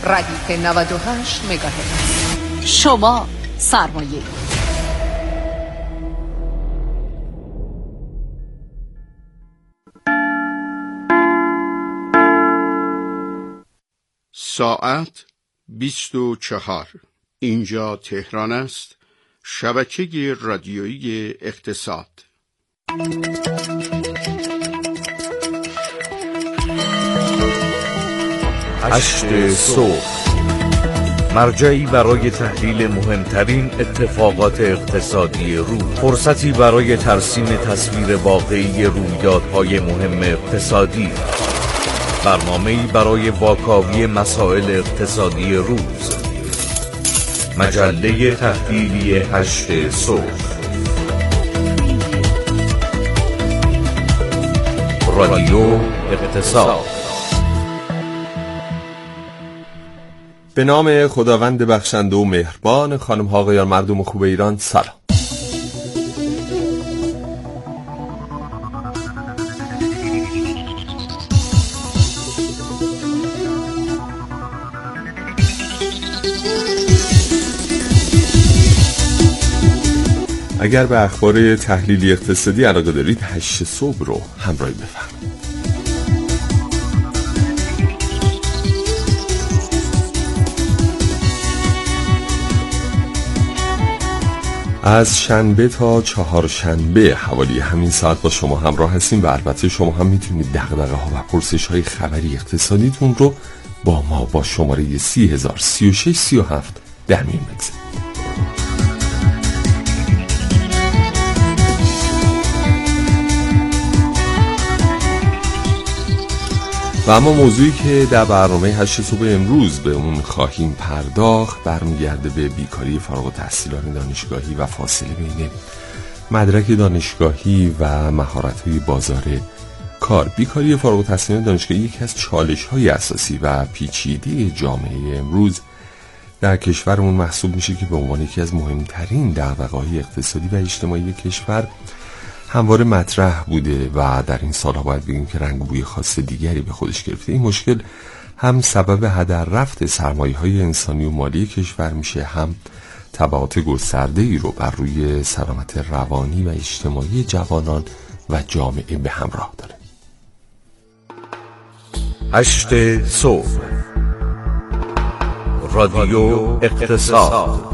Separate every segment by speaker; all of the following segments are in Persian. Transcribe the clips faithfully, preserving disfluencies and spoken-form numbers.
Speaker 1: ردیف نود و هشت مگاهرتز.
Speaker 2: شما سرمایه.
Speaker 3: ساعت بیست و چهار. اینجا تهران است. شبکه رادیویی اقتصاد.
Speaker 4: هشت صبح، مرجعی برای تحلیل مهمترین اتفاقات اقتصادی روز، فرصتی برای ترسیم تصویر واقعی رویدادهای مهم اقتصادی، برنامه‌ای برای واکاوی مسائل اقتصادی روز. مجله تحلیلی هشت صبح، رادیو اقتصاد.
Speaker 5: به نام خداوند بخشنده و مهربان. خانم ها آقایان، مردم خوب ایران، سلام. اگر به اخبار تحلیلی اقتصادی علاقه دارید، هشت صبح رو همراهی بفرمایید. از شنبه تا چهارشنبه حوالی همین ساعت با شما همراه هستیم و البته شما هم میتونید دغدغه ها و پرسش های خبری اقتصادیتون رو با ما با شماره سی هزار سی و شش سی و هفت در میون بگذارید. و اما موضوعی که در برنامه هشت صبح امروز به اون خواهیم پرداخت برمیگرده به بیکاری فارغ التحصیلان دانشگاهی و فاصله بین مدرک دانشگاهی و مهارت‌های بازار کار. بیکاری فارغ التحصیلان دانشگاهی یکی از چالش‌های اساسی و پیچیده جامعه امروز در کشورمون محسوب میشه که به عنوان یکی از مهمترین دغدغه‌های اقتصادی و اجتماعی کشور همواره مطرح بوده و در این سالها باید بگیم که رنگ و بوی خاص دیگری به خودش گرفته. این مشکل هم سبب هدر رفت سرمایه‌های انسانی و مالی کشور میشه، هم تبعات گسترده‌ای رو بر روی سلامت روانی و اجتماعی جوانان و جامعه به همراه داره.
Speaker 4: هشت صبح، رادیو اقتصاد.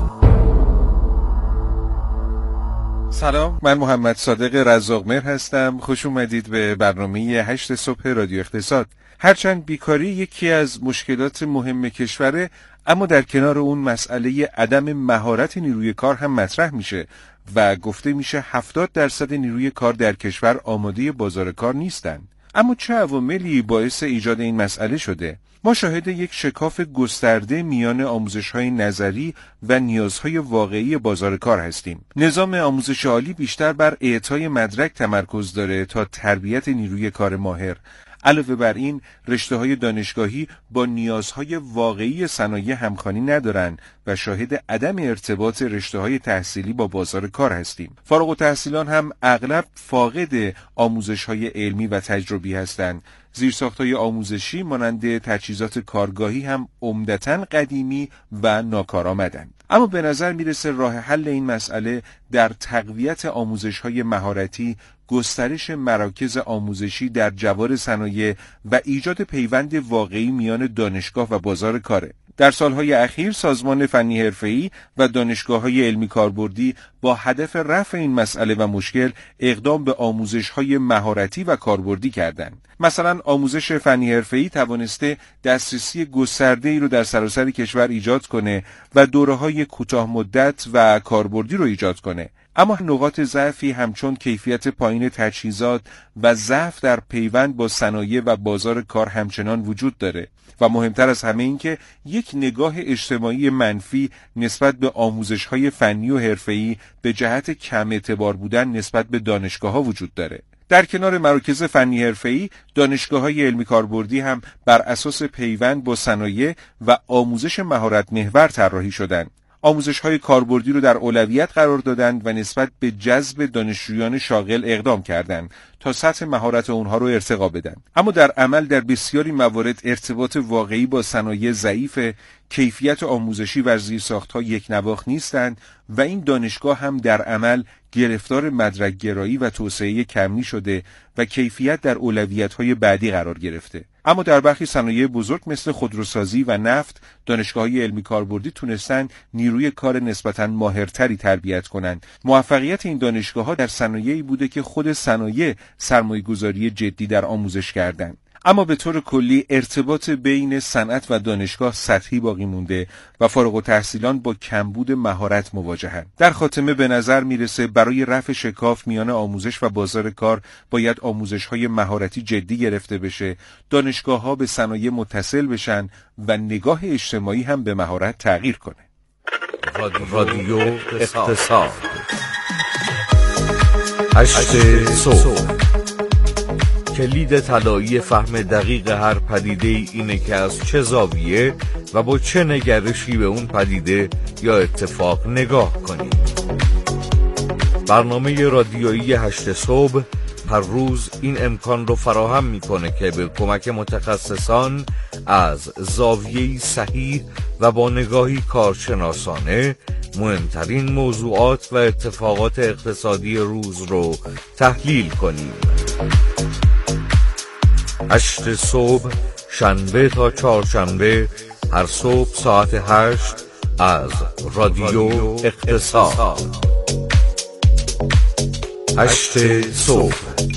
Speaker 6: سلام، من محمد صادق رزاق‌مهر هستم. خوش اومدید به برنامه هشت صبح رادیو اقتصاد. هرچند بیکاری یکی از مشکلات مهم کشوره، اما در کنار اون مسئله عدم مهارت نیروی کار هم مطرح میشه و گفته میشه هفتاد درصد نیروی کار در کشور آماده بازار کار نیستن. اما چه عواملی باعث ایجاد این مسئله شده؟ ما شاهد یک شکاف گسترده میان آموزش‌های نظری و نیازهای واقعی بازار کار هستیم. نظام آموزش عالی بیشتر بر اعطای مدرک تمرکز داره تا تربیت نیروی کار ماهر. علاوه بر این، رشته‌های دانشگاهی با نیازهای واقعی صنایع همخوانی ندارن و شاهد عدم ارتباط رشته‌های تحصیلی با بازار کار هستیم. فارغ التحصیلان هم اغلب فاقد آموزش‌های علمی و تجربی هستند. زیرساخت‌های آموزشی مانند تجهیزات کارگاهی هم عمدتاً قدیمی و ناکارآمدند. اما به نظر میرسه راه حل این مسئله در تقویت آموزش‌های مهارتی، گسترش مراکز آموزشی در جوار صنایع و ایجاد پیوند واقعی میان دانشگاه و بازار کاره. در سالهای اخیر سازمان فنی حرفه‌ای و دانشگاه‌های علمی کاربردی با هدف رفع این مسئله و مشکل اقدام به آموزش‌های مهارتی و کاربردی کردند. مثلا آموزش فنی حرفه‌ای توانسته دسترسی گسترده‌ای رو در سراسر کشور ایجاد کنه و دوره‌های کوتاه مدت و کاربردی رو ایجاد کنه. اما نقاط ضعفی همچون کیفیت پایین تجهیزات و ضعف در پیوند با صنایع و بازار کار همچنان وجود داره و مهمتر از همه این که یک نگاه اجتماعی منفی نسبت به آموزش‌های فنی و حرفه‌ای به جهت کم اعتبار بودن نسبت به دانشگاه‌ها وجود داره. در کنار مراکز فنی حرفه‌ای، دانشگاه‌های علمی کاربردی هم بر اساس پیوند با صنایع و آموزش مهارت محور طراحی شدند. آموزش‌های کاربردی رو در اولویت قرار دادند و نسبت به جذب دانشجویان شاغل اقدام کردند تا سطح مهارت اونها رو ارتقا بدن. اما در عمل در بسیاری موارد ارتباط واقعی با صنایع ضعیف، کیفیت آموزشی و زیرساخت‌ها یک نواخت نیستند و این دانشگاه هم در عمل گرفتار مدرک گرایی و توسعه کمی شده و کیفیت در اولویت‌های بعدی قرار گرفته. اما در برخی صنایع بزرگ مثل خودروسازی و نفت، دانشگاه‌های علمی کاربردی تونستن نیروی کار نسبتاً ماهرتری تربیت کنند. موفقیت این دانشگاه‌ها در صنایعی بوده که خود صنایع سرمایه‌گذاری جدی در آموزش کردند. اما به طور کلی ارتباط بین صنعت و دانشگاه سطحی باقی مونده و فارغ التحصیلان با کمبود مهارت مواجهند. در خاتمه به نظر میرسه برای رفع شکاف میان آموزش و بازار کار باید آموزش‌های مهارتی جدی گرفته بشه، دانشگاه‌ها به صنایع متصل بشن و نگاه اجتماعی هم به مهارت تغییر کنه.
Speaker 4: رادیو اقتصاد هشت صبح. کلید طلایی فهم دقیق هر پدیده اینه که از چه زاویه و با چه نگرشی به اون پدیده یا اتفاق نگاه کنیم. برنامه رادیویی هشت صبح هر روز این امکان رو فراهم میکنه که به کمک متخصصان از زاویه‌ای صحیح و با نگاهی کارشناسانه مهمترین موضوعات و اتفاقات اقتصادی روز رو تحلیل کنیم. هشت صبح، شنبه تا چهارشنبه، هر صبح ساعت هشت از رادیو اقتصاد. هشت صبح.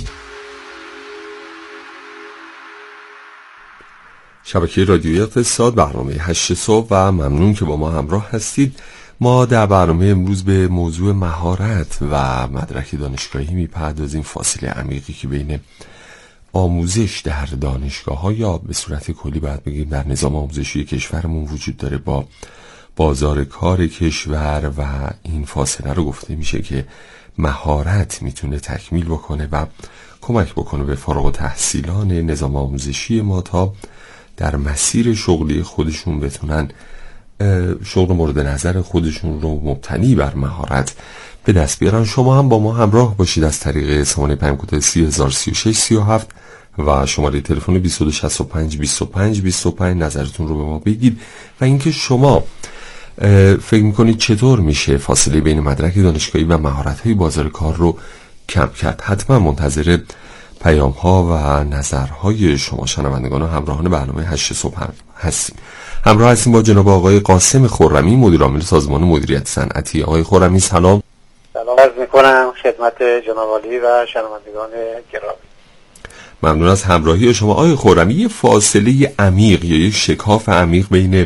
Speaker 5: شبکه رادیویی اقتصاد، برنامه هشت صبح و ممنون که با ما همراه هستید. ما در برنامه امروز به موضوع مهارت و مدرک دانشگاهی میپردازیم. فاصله عمیقی که بین آموزش در دانشگاه‌ها یا به صورت کلی باید بگیم در نظام آموزشی کشورمون وجود داره با بازار کار کشور و این فاصله رو گفته میشه که مهارت میتونه تکمیل بکنه و کمک بکنه به فارغ التحصیلان نظام آموزشی ما تا در مسیر شغلی خودشون بتونن شغل مورد نظر خودشون رو مبتنی بر مهارت به دست بیارن. شما هم با ما همراه باشید از طریق سامانه پیام کد سی هزار سی و شش سی و هفت و شماره تلفن بیست و دو شصت و پنج بیست و پنج بیست و پنج نظرتون رو به ما بگید و اینکه شما فکر میکنید چطور میشه فاصله بین مدرک دانشگاهی و مهارت‌های بازار کار رو کم کرد. حتما منتظر پیام ها و نظرهای شما شنوندگان و همراهان برنامه هشت صبح هستیم. همراه هستیم با جناب آقای قاسم خرمی، مدیر عامل سازمان مدیریت صنعتی. آقای خرمی سلام.
Speaker 7: سلام عرض میکنم خدمت جناب عالی و شنوندگان گرامی.
Speaker 5: ممنون از همراهی شما. آقای خرمی، یه فاصله عمیق یا یک شکاف عمیق بین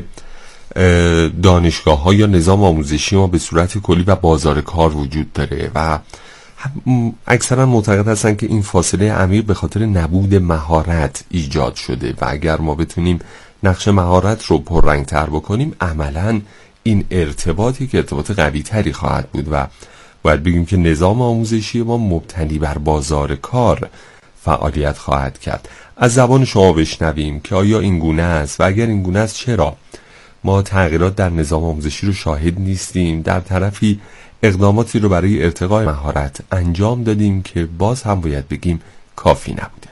Speaker 5: دانشگاه ها یا نظام آموزشی ما به صورت کلی و بازار کار وجود داره و اکثرا معتقد هستن که این فاصله عمیق به خاطر نبود مهارت ایجاد شده و اگر ما بتونیم نقش مهارت رو پررنگ‌تر بکنیم عملاً این ارتباطی که ارتباط قوی تری خواهد بود و باید بگیم که نظام آموزشی ما مبتنی بر بازار کار فعالیت خواهد کرد. از زبان شما بشنویم که آیا این گونه است و اگر این گونه است چرا ما تغییرات در نظام آموزشی رو شاهد نیستیم، در طرفی اقداماتی رو برای ارتقای مهارت انجام دادیم که باز هم باید بگیم کافی نبوده.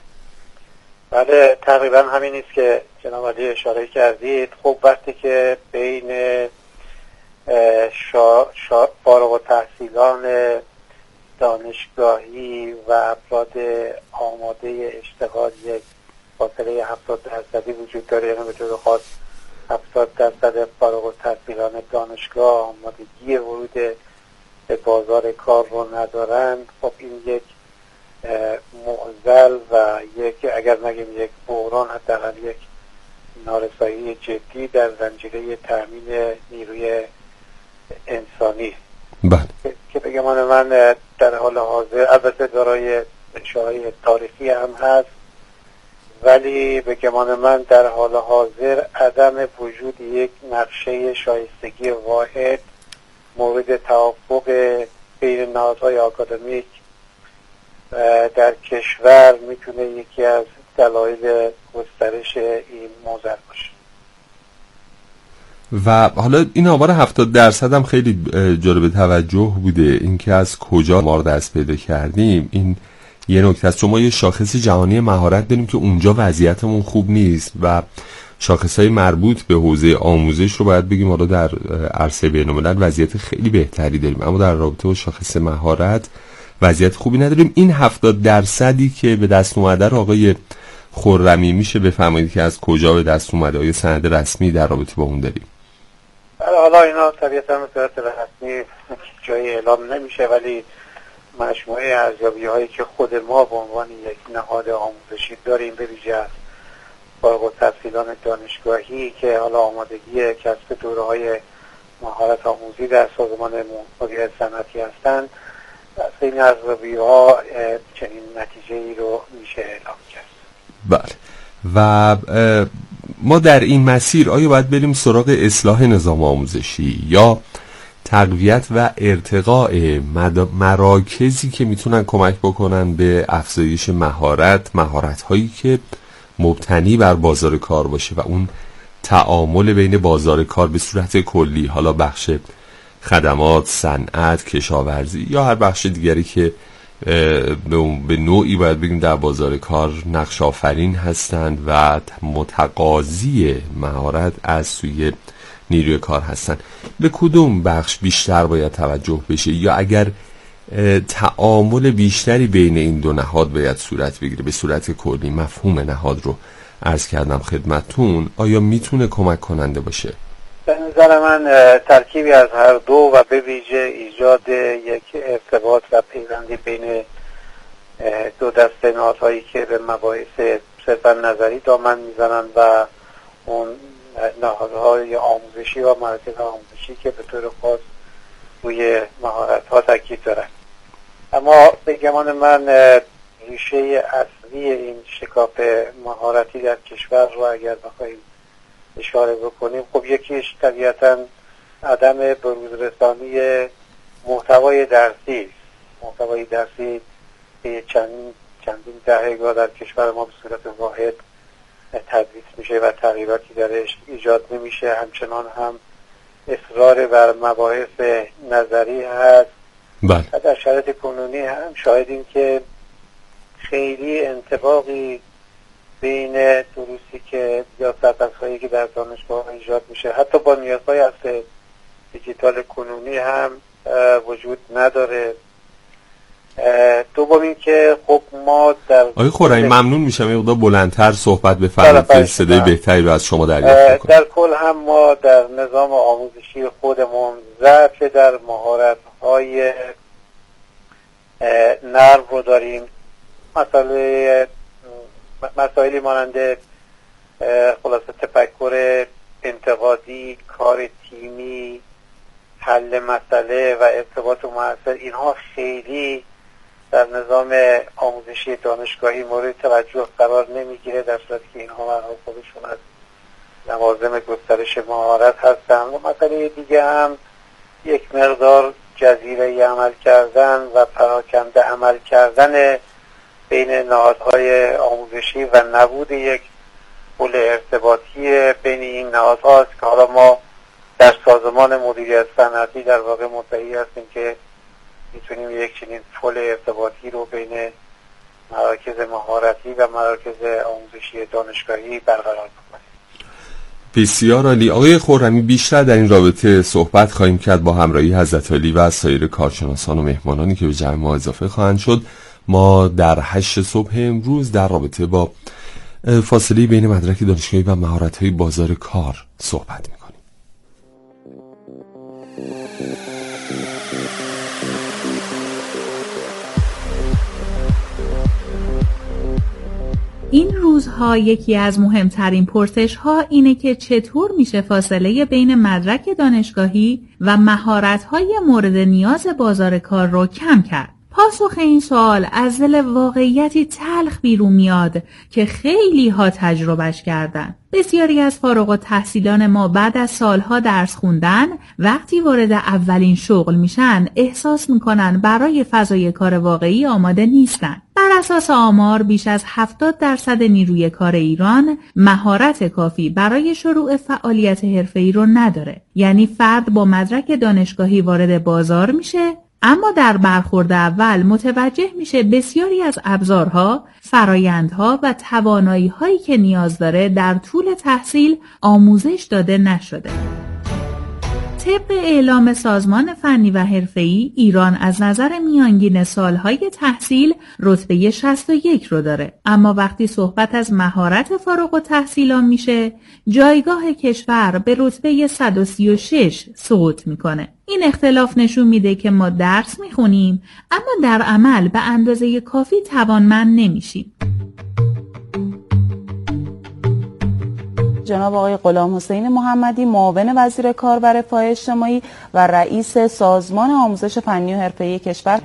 Speaker 7: بله تقریبا همین است که جناب علی اشاره کردید. خب وقتی که بین شا... شا... فارغ التحصیلان دانشگاهی و افراد آماده اشتغال یک فاصله هفتاد درصدی وجود داره، یعنی به طور خاص هفتاد درصد فارغ التحصیلان دانشگاه آمادگی ورود به بازار کار رو ندارند، خب این یک معضل و یک اگر نگیم یک بحران، حداقل یک نارسایی جدی در زنجیره تامین نیروی انسانی.
Speaker 5: بله.
Speaker 7: که به گمان من در حال حاضر البته دارای اشاره‌های تاریخی هم هست، ولی به گمان من در حال حاضر عدم وجود یک نقشه شایستگی واحد مورد توافق بین نهادهای آکادمیک در کشور میتونه یکی از دلایل گسترش این موضوع باشه.
Speaker 5: و حالا این آمار هفتاد درصد هم خیلی جالب توجه بوده، اینکه از کجا ما دست پیدا کردیم این یه نکته است. چون ما یه شاخص جهانی مهارت داریم که اونجا وضعیتمون خوب نیست و شاخصهای مربوط به حوزه آموزش رو باید بگیم حالا در عرصه بین‌الملل وضعیت خیلی بهتری داریم، اما در رابطه با شاخص مهارت وضعیت خوبی نداریم. این هفتاد درصدی که به دست اومده رو آقای خرمی میشه بفرمایید که از کجا به دست اومده؟ آیا سند رسمی در رابطه با اون داریم؟
Speaker 7: حالا اینا طبیعتا به صورت رسمی جای اعلام نمیشه، ولی مجموعه ارزیابی هایی که خود ما به عنوان یک نهاد آموزشی داریم، به ویژه از فارغ التحصیلان دانشگاهی که حالا آمادگی کسب دوره‌های مهارت آموزی در سازمان مدیریت صنعتی هستند، از این ارزیابی ها چنین نتیجه ای رو میشه اعلام کرد.
Speaker 5: بله. و ما در این مسیر آیا باید بریم سراغ اصلاح نظام آموزشی یا تقویت و ارتقاء مراکزی که میتونن کمک بکنن به افزایش مهارت مهارت هایی که مبتنی بر بازار کار باشه و اون تعامل بین بازار کار به صورت کلی، حالا بخش خدمات، صنعت، کشاورزی یا هر بخش دیگری که به نوعی باید بگیم در بازار کار نقش آفرین هستند و متقاضی مهارت از سوی نیروی کار هستند، به کدوم بخش بیشتر باید توجه بشه یا اگر تعامل بیشتری بین این دو نهاد باید صورت بگیره به صورت کلی؟ مفهوم نهاد رو عرض کردم خدمتتون، آیا میتونه کمک کننده باشه؟
Speaker 7: به نظر من ترکیبی از هر دو و به ویژه ایجاد یک ارتباط و پیوندی بین دو دسته نهادهایی که به مباحث صرفا نظری دامن میزنن و اون نهادهای آموزشی و مراکز آموزشی که به طور خاص روی مهارت‌ها تاکید دارن. اما به گمان من ریشه اصلی این شکاف مهارتی در کشور رو اگر بخوایم اشاره بکنیم، خب یکیش طبیعتاً عدم بروزرسانی محتوای درسی است. محتوای درسی چندین چندین دهه‌گاه در کشور ما به صورت واحد تدریس میشه و تغییراتی درش ایجاد نمیشه. همچنان هم اصرار بر مباحث نظری هست.
Speaker 5: بله.
Speaker 7: و در شرایط کنونی هم شاهدیم که خیلی انطباقی بین دروسی که یا سرپرس‌هایی که در دانشگاه ایجاد میشه حتی با نیازهای اصل دیجیتال کنونی هم وجود نداره. دوم این که خب ما در
Speaker 5: آقای خرمی ممنون میشم یه مقدار بلندتر صحبت بفرمایید که صدای بهتری رو از شما دریافت کنیم.
Speaker 7: در کل هم ما در نظام آموزشی خودمون ضعف در مهارت‌های نرم رو داریم. مسئله مسائلی مانند خلاصه تفکر انتقادی، کار تیمی، حل مسئله و ارتباط مؤثر، اینها خیلی در نظام آموزشی دانشگاهی مورد توجه قرار نمیگیره، در صورتی که اینها مرحله خودشون از لوازم گسترش مهارت هستن. و مسئله دیگه هم یک مقدار جزیره عمل کردن و پراکنده عمل کردن بین نهادهای آموزشی و نبود یک پل ارتباطی بین این نهادها است که حالا ما در سازمان مدیریت صنعتی در واقع مدعی هستیم که میتونیم یک چنین پل ارتباطی رو بین مراکز مهارتی و مراکز آموزشی دانشگاهی برقرار بکنیم.
Speaker 5: بسیار عالی. آقای خرمی بیشتر در این رابطه صحبت خواهیم کرد با همراهی حضرت علی و سایر کارشناسان و مهمانانی که به جمع ما اضافه خواهند شد. ما در هشت صبح امروز در رابطه با فاصله بین مدرک دانشگاهی و مهارت‌های بازار کار صحبت می‌کنیم.
Speaker 8: این روزها یکی از مهمترین پرسش‌ها اینه که چطور میشه فاصله بین مدرک دانشگاهی و مهارت‌های مورد نیاز بازار کار رو کم کرد. پاسخ این سوال از دل واقعیتی تلخ بیرون میاد که خیلی ها تجربهش کردن. بسیاری از فارغ التحصیلان ما بعد از سالها درس خوندن وقتی وارد اولین شغل میشن احساس میکنن برای فضای کار واقعی آماده نیستن. بر اساس آمار بیش از هفتاد درصد نیروی کار ایران مهارت کافی برای شروع فعالیت حرفه‌ای رو نداره. یعنی فرد با مدرک دانشگاهی وارد بازار میشه، اما در برخورد اول متوجه میشه بسیاری از ابزارها، فرایندها و توانایی‌هایی که نیاز داره در طول تحصیل آموزش داده نشده. طبق اعلام سازمان فنی و حرفه‌ای، ایران از نظر میانگین سالهای تحصیل رتبه شصت و یک رو داره، اما وقتی صحبت از مهارت فارغ التحصیلان میشه، جایگاه کشور به رتبه صد و سی و شش سقوط میکنه. این اختلاف نشون میده که ما درس میخونیم، اما در عمل به اندازه کافی توانمند نمیشیم.
Speaker 9: جناب آقای غلام حسین محمدی، معاون وزیر کار و رفاه اجتماعی و رئیس سازمان آموزش فنی و حرفه‌ای کشور.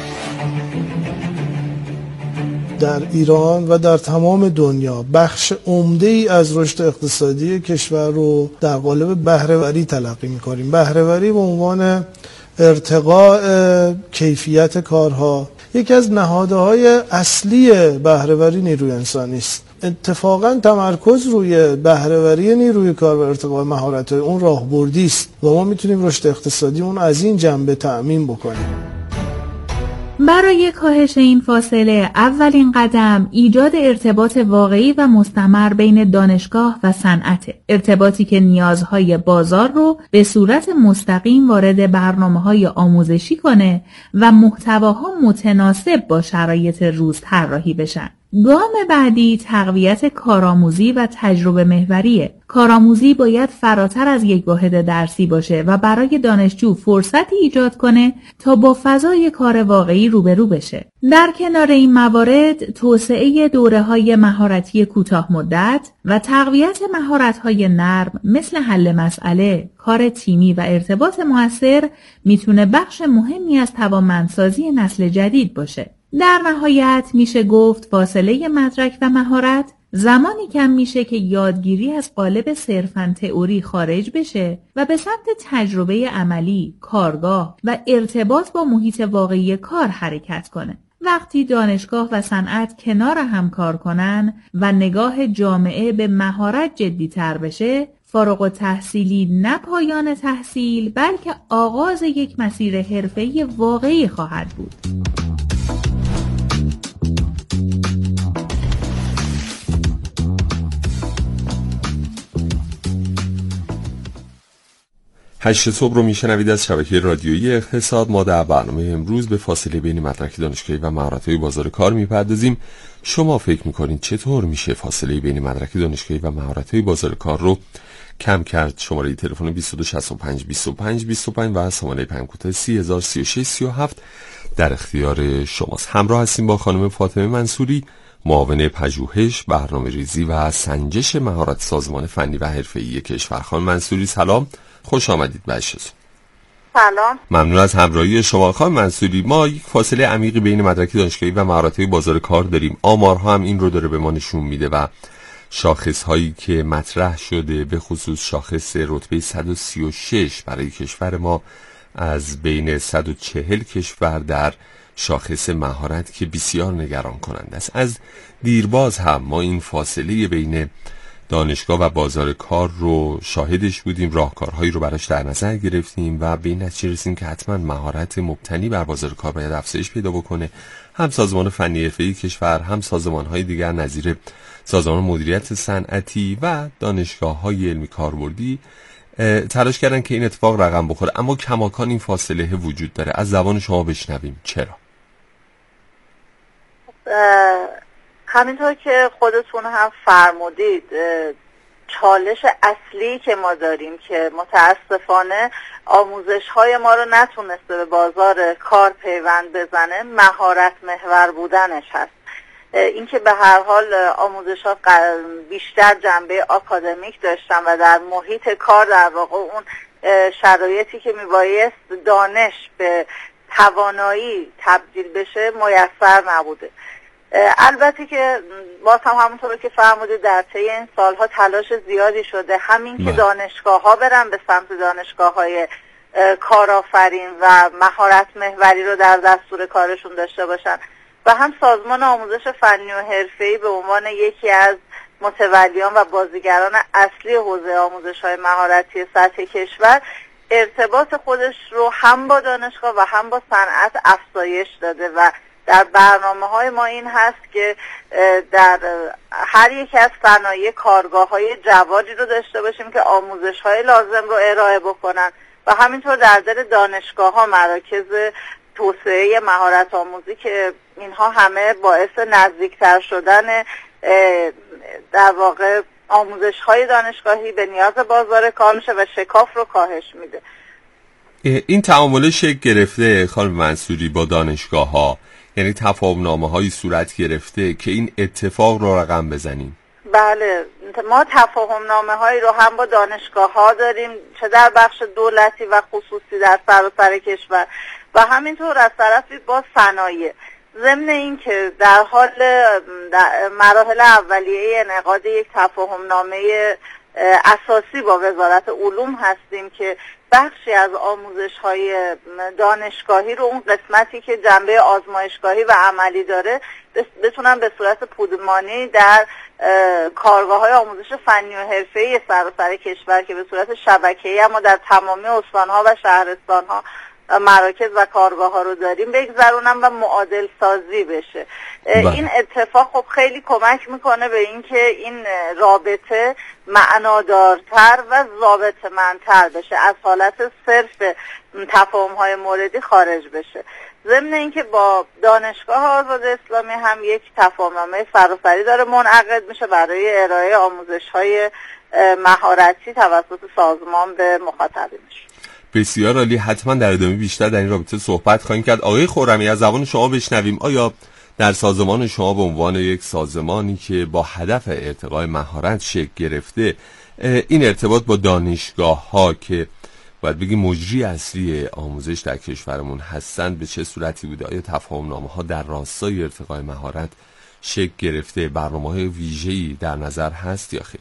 Speaker 10: در ایران و در تمام دنیا بخش عمده‌ای از رشد اقتصادی کشور رو در قالب بهره‌وری تلقی می‌کنیم. بهره‌وری به عنوان ارتقاء کیفیت کارها یکی از نهادهای اصلی بهره‌وری نیروی انسانی است. اتفاقا تمرکز روی بهره‌وری نیروی کار و ارتقاء مهارت‌های اون راهبردی است و ما میتونیم رشد اقتصادی اون از این جنبه تأمین بکنیم.
Speaker 8: برای کاهش این فاصله اولین قدم ایجاد ارتباط واقعی و مستمر بین دانشگاه و صنعت، ارتباطی که نیازهای بازار رو به صورت مستقیم وارد برنامه‌های آموزشی کنه و محتواها متناسب با شرایط روز طراحی بشن. گام بعدی تقویت کارآموزی و تجربه محوریه. کارآموزی باید فراتر از یک واحد درسی باشه و برای دانشجو فرصتی ایجاد کنه تا با فضای کار واقعی روبرو بشه. در کنار این موارد، توسعه دوره‌های مهارتی کوتاه مدت و تقویت مهارت‌های نرم مثل حل مسئله، کار تیمی و ارتباط مؤثر میتونه بخش مهمی از توانمندسازی نسل جدید باشه. در نهایت میشه گفت فاصله مدرک و مهارت زمانی کم میشه که یادگیری از قالب صرفاً تئوری خارج بشه و به سمت تجربه عملی، کارگاه و ارتباط با محیط واقعی کار حرکت کنه. وقتی دانشگاه و صنعت کنار هم کار کنن و نگاه جامعه به مهارت جدی‌تر بشه، فارغ التحصیلی نه پایان تحصیل بلکه آغاز یک مسیر حرفه‌ای واقعی خواهد بود.
Speaker 5: هشت صبح رو میشنوید از شبکه رادیویی اقتصاد. ما در برنامه امروز به فاصله بین مدرک دانشگاهی و مهارت‌های بازار کار میپردازیم. شما فکر میکنید چطور میشه فاصله بین مدرک دانشگاهی و مهارت‌های بازار کار رو کم کرد؟ شماره تلفن بیست و دو شصت و پنج بیست و پنج بیست و پنج و شماره پیام کوتاه سی هزار سی و شش سی و هفت در اختیار شماست. همراه هستیم با خانم فاطمه منصوری، معاون پژوهش، برنامه‌ریزی و سنجش مهارت سازمان فنی و حرفه‌ای کشور. خانم منصوری سلام، خوش آمدید به هشت صبح.
Speaker 11: سلام،
Speaker 5: ممنون از همراهی شما. خانم منصوری، ما یک فاصله عمیقی بین مدرک دانشگاهی و مهارت‌های بازار کار داریم. آمارها هم این رو داره به ما نشون میده و شاخص‌هایی که مطرح شده به خصوص شاخص رتبه صد و سی و شش برای کشور ما از بین صد و چهل کشور در شاخص مهارت که بسیار نگران کننده است. از دیرباز هم ما این فاصله بین دانشگاه و بازار کار رو شاهدش بودیم، راهکارهایی رو براش در نظر گرفتیم و به این نتیجه رسیدیم که حتما مهارت مبتنی بر بازار کار باید افزایش پیدا بکنه. هم سازمان فنی حرفه‌ای کشور، هم سازمان‌های دیگر نظیر سازمان مدیریت صنعتی و دانشگاه‌های علمی کاربردی تلاش کردن که این اتفاق رقم بخوره، اما کماکان این فاصله وجود داره. از زبان شما بشنویم چرا؟
Speaker 11: همینطور که خودتون هم فرمودید، چالش اصلی که ما داریم که متاسفانه آموزش های ما رو نتونسته به بازار کار پیوند بزنه، مهارت محور بودنش هست. اینکه به هر حال آموزش ها بیشتر جنبه آکادمیک داشتن و در محیط کار در واقع اون شرایطی که میبایست دانش به توانایی تبدیل بشه میسر نبوده. البته که باز هم همونطور که فرمودید در طی این سالها تلاش زیادی شده، همین که دانشگاه ها برن به سمت دانشگاه های کارآفرین و مهارت محوری رو در دستور کارشون داشته باشن و هم سازمان آموزش فنی و حرفه‌ای به عنوان یکی از متولیان و بازیگران اصلی حوزه آموزش‌های مهارتی سطح کشور ارتباط خودش رو هم با دانشگاه و هم با صنعت افزایش داده و در برنامه‌های ما این هست که در هر یک از صنایع کارگاه‌های جوادی رو داشته باشیم که آموزش‌های لازم رو ارائه بکنن و همینطور در دل دانشگاه‌ها مراکز توسعه مهارت آموزی که اینها همه باعث نزدیکتر شدن در واقع آموزش‌های دانشگاهی به نیاز بازار کار میشه و شکاف رو کاهش میده.
Speaker 5: این تعامل شکل گرفته خانم منصوری با دانشگاه‌ها، یعنی تفاهم‌نامه‌هایی صورت گرفته که این اتفاق رو رقم بزنیم؟
Speaker 11: بله، ما تفاهم‌نامه‌هایی رو هم با دانشگاه‌ها داریم، چه در بخش دولتی و خصوصی در سراسر کشور و همینطور از طرفی با صنایع. ضمن این که در حال در مراحل اولیه انعقاد یک تفاهم‌نامه اساسی با وزارت علوم هستیم که بخشی از آموزش‌های دانشگاهی رو، اون قسمتی که جنبه آزمایشگاهی و عملی داره، بتونن به صورت پودمانی در کارگاه‌های آموزش فنی و حرفه‌ای سراسر کشور که به صورت شبکه‌ای اما در تمامی استان‌ها و شهرستان‌ها مراکز و کارگاه ها رو داریم بگذرونم و معادل سازی بشه. بله. این اتفاق خب خیلی کمک میکنه به اینکه این رابطه معنادارتر و ضابطه‌مندتر بشه، از حالت صرف تفاهم های موردی خارج بشه. ضمن اینکه با دانشگاه آزاد اسلامی هم یک تفاهمنامه سراسری داره منعقد میشه برای ارائه آموزش های مهارتی توسط سازمان به مخاطبینش.
Speaker 5: بسیار عالی. حتما در ادامه بیشتر در این رابطه صحبت خواهیم کرد. آقای خرمی، از زبان شما بشنویم، آیا در سازمان شما به عنوان یک سازمانی که با هدف ارتقای مهارت شکل گرفته، این ارتباط با دانشگاه ها که باید بگیم مجری اصلی آموزش در کشورمون هستند به چه صورتی بوده؟ آیا تفاهم‌نامه ها در راستای ارتقای مهارت شکل گرفته؟ برنامه‌های ویژه‌ای در نظر هست یا خیر؟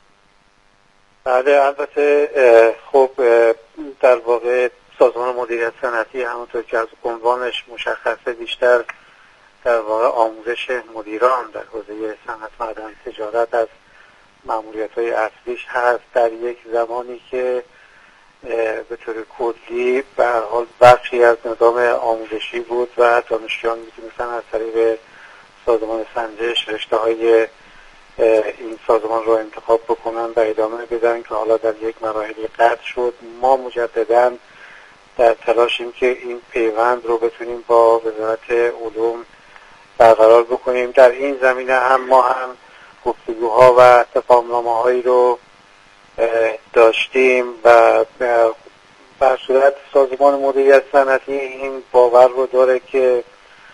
Speaker 7: بله، البته خب در واقع سازمان مدیریت صنعتی همونطور که از عنوانش مشخصه بیشتر در واقع آموزش مدیران در حوزه صنعت، معدن، تجارت از مأموریت‌های اصلیش هست، در یک زمانی که به طور کلی به هر حال بخشی از نظام آموزشی بود و دانشجویان میتونستن از طریق سازمان سنجش رشته‌های این سازمان رو انتخاب بکنن و ادامه بدن که حالا در یک مراحلی قطع شد. ما مجددا در تلاشیم که این پیوند رو بتونیم با وزارت علوم برقرار بکنیم. در این زمینه هم ما هم گفتگوها و تفاهم‌نامه‌هایی رو داشتیم و بر صورت سازمان مدیریت صنعتی این باور رو داره که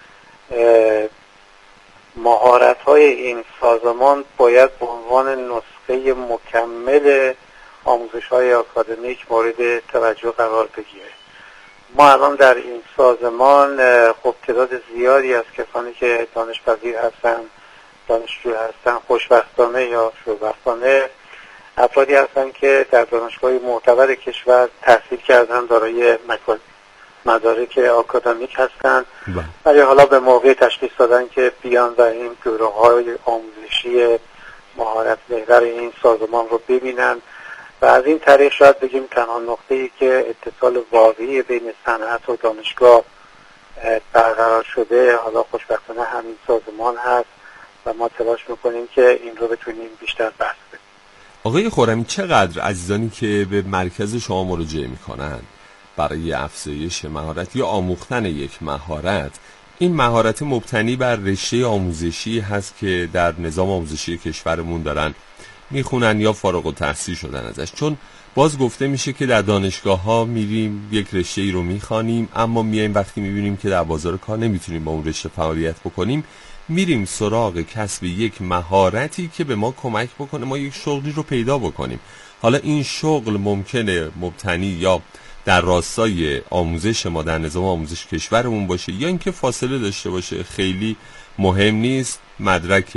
Speaker 7: مهارت‌های این سازمان باید به عنوان نسخه مکمل آموزش‌های آکادمیک مورد توجه قرار بگیره. ما الان در این سازمان خب تعداد زیادی از کسانی که دانشپذیر هستن، دانشجو هستن، خوشبختانه یا شوربختانه افرادی هستن که در دانشگاه معتبر کشور تحصیل کردن، دارای مدارک آکادمیک هستن، ولی حالا به موقع تشخیص دادن که بیان و این گروه‌های آموزشی مهارت محور این سازمان رو ببینن و از این طریق شاید بگیم تنها نقطه‌ای که اتصال واقعی بین صنعت و دانشگاه برقرار شده حالا خوشبختانه همین سازمان هست و ما تلاش میکنیم که این رو بتونیم بیشتر بسط بدیم.
Speaker 5: آقای خرمی، چقدر عزیزانی که به مرکز شما مراجعه میکنن برای افزایش مهارت یا آموختن یک مهارت، این مهارت مبتنی بر رشته آموزشی هست که در نظام آموزشی کشورمون دارن میخونن یا فارغ التحصیل شدن ازش؟ چون باز گفته میشه که در دانشگاه ها میریم یک رشته ای رو میخوانیم، اما میایم وقتی میبینیم که در بازار کار نمیتونیم با اون رشته فعالیت بکنیم، میریم سراغ کسب یک مهارتی که به ما کمک بکنه ما یک شغلی رو پیدا بکنیم. حالا این شغل ممکنه مبتنی یا در راستای آموزش ما در نظام آموزش کشورمون باشه یا اینکه فاصله داشته باشه خیلی مهم نیست. مدرک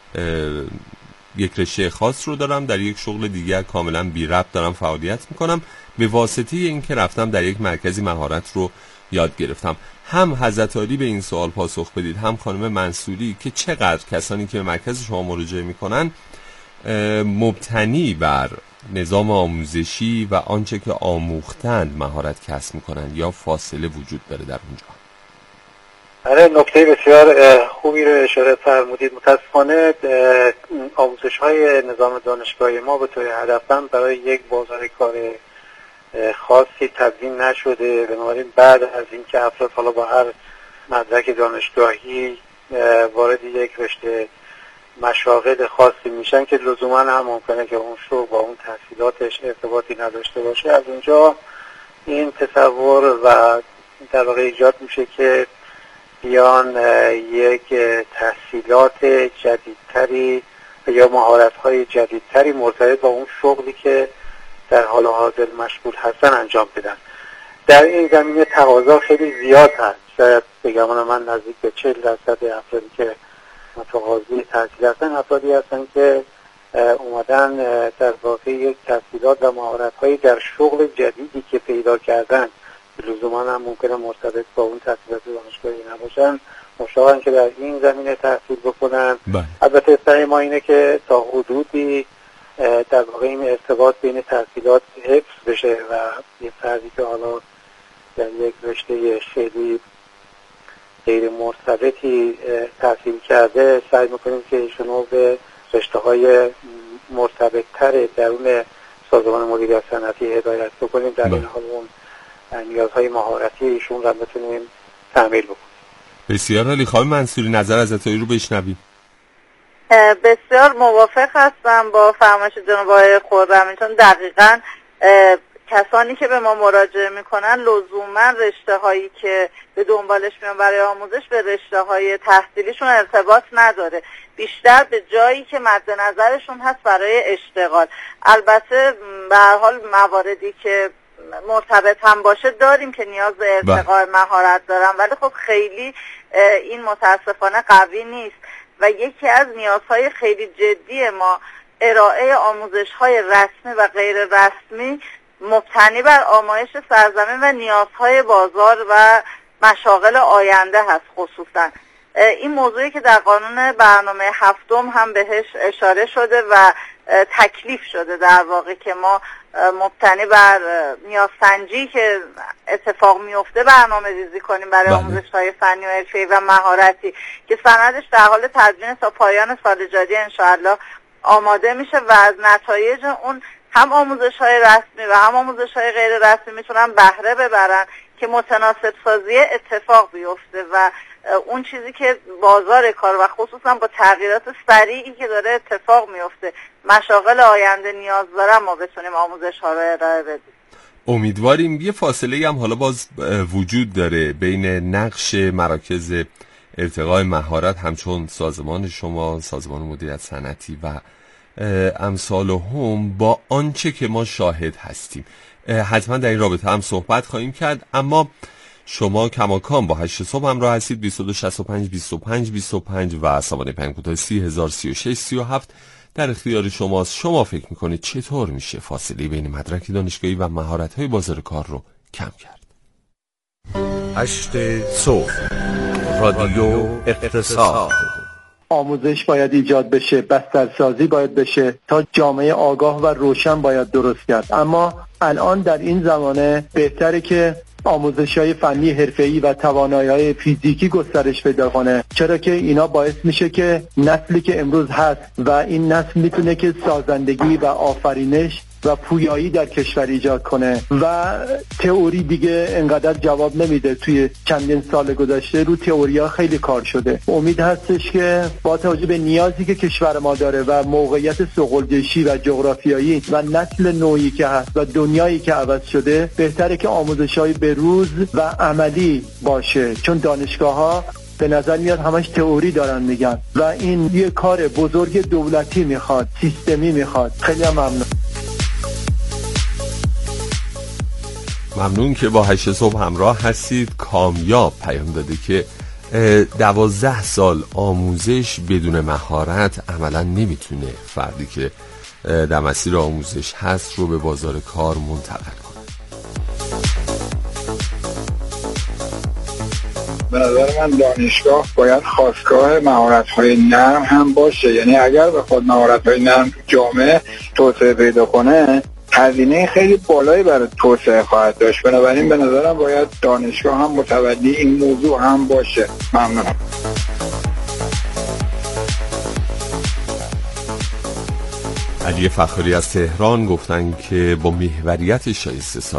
Speaker 5: یک رشته خاص رو دارم، در یک شغل دیگر کاملا بی ربط دارم فعالیت میکنم، به واسطه اینکه رفتم در یک مرکزی مهارت رو یاد گرفتم. هم حضرت عالی به این سوال پاسخ بدید، هم خانم منصوری، که چقدر کسانی که به مرکز شما مراجعه میکنن مبتنی بر نظام آموزشی و آنچه که آموختند مهارت کسب میکنن یا فاصله وجود داره در اونجا؟
Speaker 7: آره، نکته بسیار خوبی رو اشاره فرمودید. متاسفانه آموزش های نظام دانشگاهی ما به طور هدفمند برای یک بازار کار خاصی تبیین نشده. بنابراین بعد از اینکه افراد حالا با هر مدرک دانشگاهی وارد یک رشته مشاغل خاصی میشن که لزوما هم ممکنه که اون شغل با اون تحصیلاتش ارتباطی نداشته باشه، از اونجا این تصور و در واقع ایجاد میشه که بیان یک تحصیلات جدیدتری یا مهارت‌های جدیدتری مرتبط با اون شغلی که در حال حاضر مشغول هستن انجام بدن. در این زمینه تقاضا خیلی زیاد هست. شاید بگم من نزدیک به چهل درصد افرادی که متقاضی تحصیل هستن افرادی هستن که اومدن در واقع یک تحصیلات و مهارت‌هایی در شغل جدیدی که پیدا کردن لزوما هم ممکنه مرتبط با اون تحصیلات دانشگاهی نباشن، مشتاقن که در این زمینه تحصیل بکنن. بله. البته سعی ما اینه که تا حدودی در واقع این ارتباط بین تحصیلات حفظ بشه و یه فردی که حالا در یک رشته خیلی غیر مرتبطی تحصیل کرده سعی میکنیم که ایشونو به رشته‌های مرتبط‌تر درون سازمان مدیریت صنعتی هدایت بکنیم، در این حال اون نیازهای مهارتی ایشون را بتونیم تعمیل بکنیم.
Speaker 5: بسیار عالی. خانم منصوری، نظر از اتایی رو بشنویم.
Speaker 11: بسیار موافق هستم با فرمایش جناب آقای خرمی، چون دقیقاً کسانی که به ما مراجعه میکنن لزوما رشته هایی که به دنبالش میان برای آموزش به رشته های تحصیلیشون ارتباط نداره، بیشتر به جایی که مد نظرشون هست برای اشتغال. البته به هر حال مواردی که مرتبط هم باشه داریم که نیاز به ارتقاء مهارت دارن، ولی خب خیلی این متاسفانه قوی نیست و یکی از نیازهای خیلی جدی ما ارائه آموزش‌های رسمی و غیر رسمی مبتنی بر آمایش سرزمین و نیازهای بازار و مشاغل آینده هست. خصوصا این موضوعی که در قانون برنامه هفتم هم بهش اشاره شده و تکلیف شده در واقع که ما مبتنی بر نیازسنجی که اتفاق میفته برنامه ریزی کنیم برای آموزش‌های فنی و حرفه‌ای و مهارتی که سندش در حال تدوین تا پایان سال جاری انشاءالله آماده میشه و از نتایج اون هم آموزش‌های رسمی و هم آموزش‌های غیر رسمی میتونن بهره ببرن که متناسب سازی اتفاق بیفته و اون چیزی که بازار کار و خصوصا با تغییرات سریعی که داره اتفاق میفته مشاغل آینده نیاز دارن ما بتونیم آموزش‌ها رو ارائه بدیم.
Speaker 5: امیدواریم. یه فاصله هم حالا باز وجود داره بین نقش مراکز ارتقاء مهارت همچون سازمان شما، سازمان مدیریت صنعتی و امثال هم با آنچه که ما شاهد هستیم. حتما در این رابطه هم صحبت خواهیم کرد، اما شما کماکان با هشت صبح همراه هستید. بیست و دو شصت و پنج بیست و پنج بیست و پنج و سوانه پنج کوتاه سی هزار سی و شش سی و هفت در اختیار شماست. شما فکر میکنید چطور میشه فاصله بین مدرک دانشگاهی و مهارت‌های بازار کار رو کم کرد؟
Speaker 4: هشت صبح رادیو اقتصاد.
Speaker 12: آموزش باید ایجاد بشه، بسترسازی باید بشه، تا جامعه آگاه و روشن باید درست کرد. اما الان در این زمانه بهتره که آموزش‌های فنی حرفه‌ای و توانایی‌های فیزیکی گسترش پیدا کنه، چرا که اینا باعث میشه که نسلی که امروز هست و این نسل میتونه که سازندگی و آفرینش و پویایی در کشور ایجاد کنه و تئوری دیگه انقدر جواب نمیده. توی چندین سال گذشته رو تئوریا خیلی کار شده. امید هستش که با توجه به نیازی که کشور ما داره و موقعیت ثقل‌جهشی و جغرافیایی و نسل نوعی که هست و دنیایی که عوض شده، بهتره که آموزش‌های بروز و عملی باشه، چون دانشگاه‌ها به نظر میاد همش تئوری دارن میگن و این یه کار بزرگ دولتی میخواد، سیستمی میخواد. خیلی ممنون.
Speaker 5: ممنون که با هشت صبح همراه هستید. کامیاب پیام داده که دوازده سال آموزش بدون مهارت عملا نمیتونه فردی که در مسیر آموزش هست رو به بازار کار منتقل کنه.
Speaker 13: به نظر من دانشگاه باید خاستگاه مهارت‌های نرم هم باشه، یعنی اگر بخواد مهارت‌های نرم جامعه توسعه پیدا کنه هزینه خیلی بالایی برای توسعه خواهد داشت. بنابراین به نظرم باید دانشگاه هم متولی این موضوع هم باشه. ممنونم.
Speaker 5: علی فخری از تهران گفتن که با محوریت شایسته سازی